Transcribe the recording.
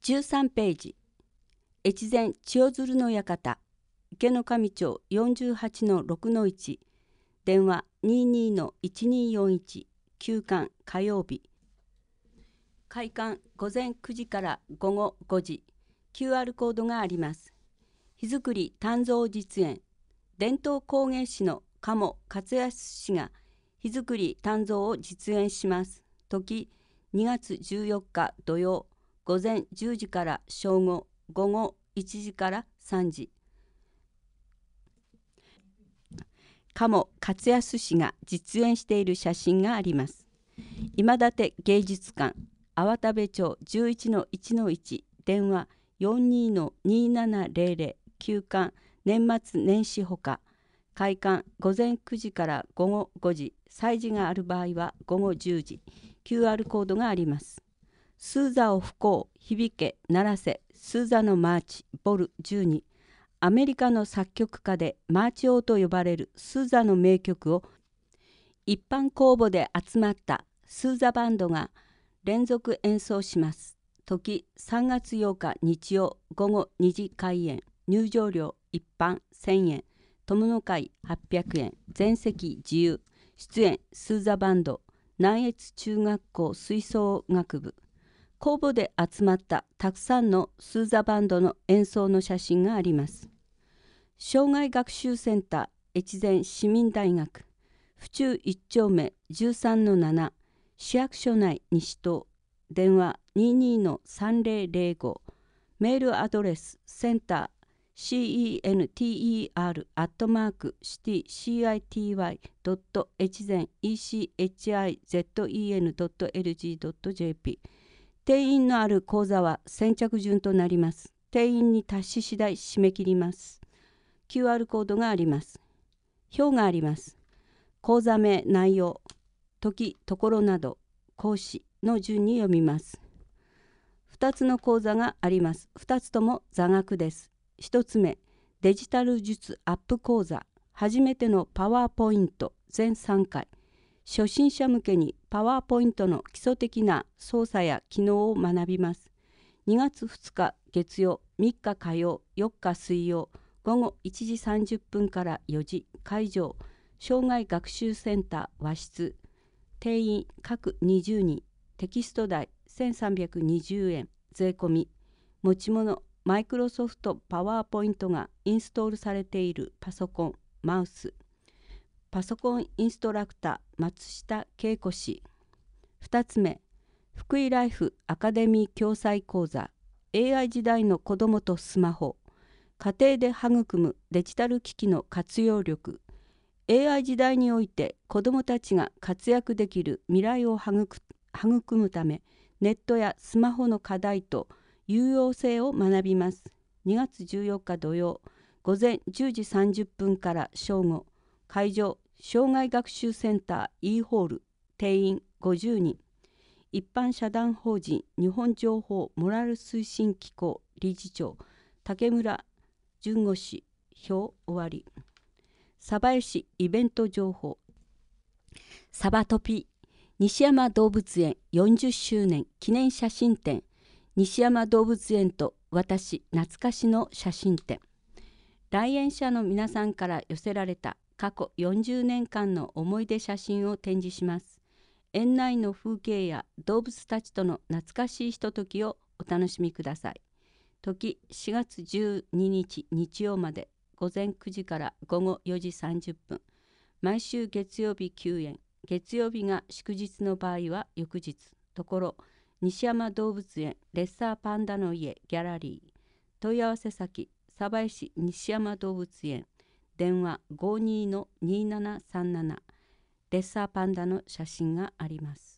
13ページ。越前千代鶴の館、池上町 48-6-1、電話 22-1241、休館火曜日。開館午前9時から午後5時。QR コードがあります。日作り鍛造実演。伝統工芸士の鴨勝康氏が日作り鍛造を実演します。時2月14日土曜、午前10時から正午、午後1時から3時。鴨勝康氏が実演している写真があります。今立芸術館、粟田部町 11-1-1、電話 42-2700、休館年末年始ほか。開館午前9時から午後5時、祭事がある場合は午後10時。QR コードがあります。スーザを吹こう、響け、鳴らせ、スーザのマーチ、ボル12。アメリカの作曲家でマーチ王と呼ばれるスーザの名曲を一般公募で集まったスーザバンドが連続演奏します。時3月8日日曜午後2時開演。入場料一般1000円、友の会800円、全席自由。出演スーザバンド、南越中学校吹奏楽部。公募で集まったたくさんのスーザバンドの演奏の写真があります。障害学習センター越前市民大学、府中1丁目 13-7、市役所内西棟、電話 22-3005、メールアドレスセンターcenter.city.echizen.echizen.lg.jp。 定員のある講座は先着順となります。定員に達し次第締め切ります。QR コードがあります。表があります。講座名、内容、時、ところなど、講師の順に読みます。2つの講座があります。2つとも座学です。1つ目、デジタル術アップ講座。初めてのパワーポイント全3回。初心者向けにパワーポイントの基礎的な操作や機能を学びます。2月2日月曜、3日火曜、4日水曜、午後1時30分から4時。会場、障害学習センター和室。定員各20人。テキスト代1320円税込み。持ち物、マイクロソフトパワーポイントがインストールされているパソコン、マウス。パソコンインストラクター松下恵子氏。2つ目、福井ライフアカデミー共済講座。 AI 時代の子どもとスマホ。家庭で育むデジタル機器の活用力。 AI 時代において子どもたちが活躍できる未来を育むため、ネットやスマホの課題と有用性を学びます。2月14日土曜、午前10時30分から正午。会場、障害学習センター E ホール。定員50人。一般社団法人日本情報モラル推進機構理事長竹村淳吾氏。表終わり。鯖江市イベント情報。サバトピ西山動物園40周年記念写真展。西山動物園と私懐かしの写真展。来園者の皆さんから寄せられた過去40年間の思い出写真を展示します。園内の風景や動物たちとの懐かしいひとときをお楽しみください。時4月12日日曜まで。午前9時から午後4時30分。毎週月曜日休園。月曜日が祝日の場合は翌日。ところ、西山動物園レッサーパンダの家ギャラリー。問い合わせ先、鯖江市西山動物園。電話 52-2737。レッサーパンダの写真があります。